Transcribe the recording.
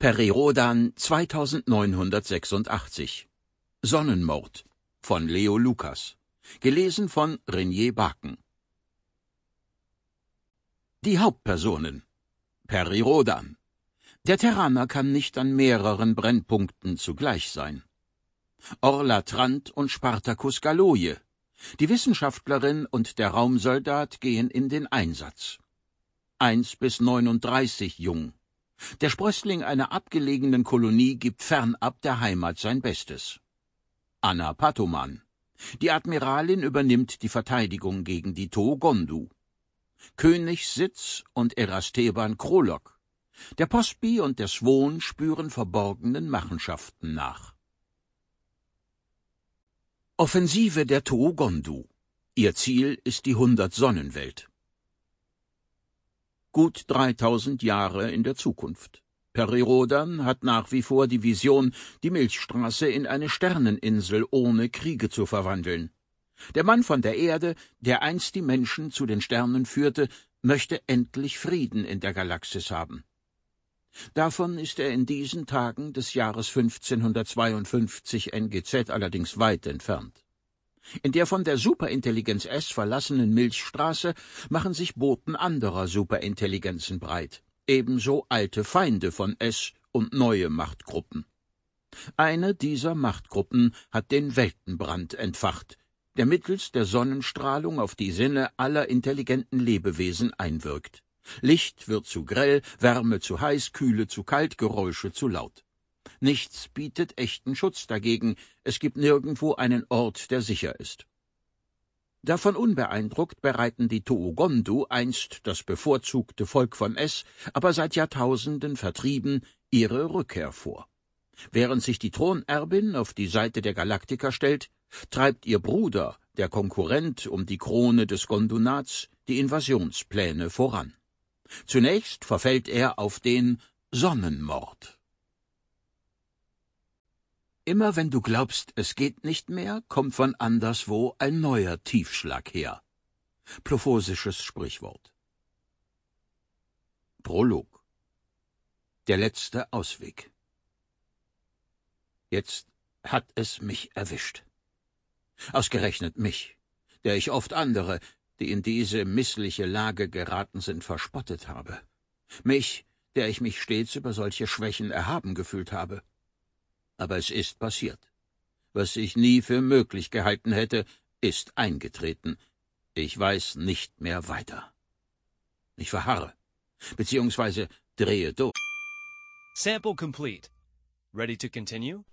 Perirodan 2986 Sonnenmord von Leo Lukas. Gelesen von Renier Baken. Die Hauptpersonen: Perirodan. Der Terraner kann nicht an mehreren Brennpunkten zugleich sein. Orla Trant und Spartacus Galoje. Die Wissenschaftlerin und der Raumsoldat gehen in den Einsatz. 1 bis 39 jung. Der Sprössling einer abgelegenen Kolonie gibt fernab der Heimat sein Bestes. Anna Patoman. Die Admiralin übernimmt die Verteidigung gegen die Togondu. Königssitz und Erasteban Krolok. Der Postbi und der Swon spüren verborgenen Machenschaften nach. Offensive der Togondu. Ihr Ziel ist die 100-Sonnenwelt. Gut 3000 Jahre in der Zukunft. Perirodan hat nach wie vor die Vision, die Milchstraße in eine Sterneninsel ohne Kriege zu verwandeln. Der Mann von der Erde, der einst die Menschen zu den Sternen führte, möchte endlich Frieden in der Galaxis haben. Davon ist er in diesen Tagen des Jahres 1552 NGZ allerdings weit entfernt. In der von der Superintelligenz S verlassenen Milchstraße machen sich Boten anderer Superintelligenzen breit, ebenso alte Feinde von S und neue Machtgruppen. Eine dieser Machtgruppen hat den Weltenbrand entfacht, der mittels der Sonnenstrahlung auf die Sinne aller intelligenten Lebewesen einwirkt. Licht wird zu grell, Wärme zu heiß, Kühle zu kalt, Geräusche zu laut. Nichts bietet echten Schutz dagegen, es gibt nirgendwo einen Ort, der sicher ist. Davon unbeeindruckt bereiten die Togondu, einst das bevorzugte Volk von S, aber seit Jahrtausenden vertrieben, ihre Rückkehr vor. Während sich die Thronerbin auf die Seite der Galaktiker stellt, treibt ihr Bruder, der Konkurrent um die Krone des Gondunats, die Invasionspläne voran. Zunächst verfällt er auf den Sonnenmord. Immer wenn du glaubst, es geht nicht mehr, kommt von anderswo ein neuer Tiefschlag her. Plophosisches Sprichwort. Prolog. Der letzte Ausweg. Jetzt hat es mich erwischt. Ausgerechnet mich, der ich oft andere, die in diese missliche Lage geraten sind, verspottet habe. Mich, der ich mich stets über solche Schwächen erhaben gefühlt habe. Aber es ist passiert. Was ich nie für möglich gehalten hätte, ist eingetreten. Ich weiß nicht mehr weiter. Ich verharre, beziehungsweise drehe durch. Sample complete. Ready to continue?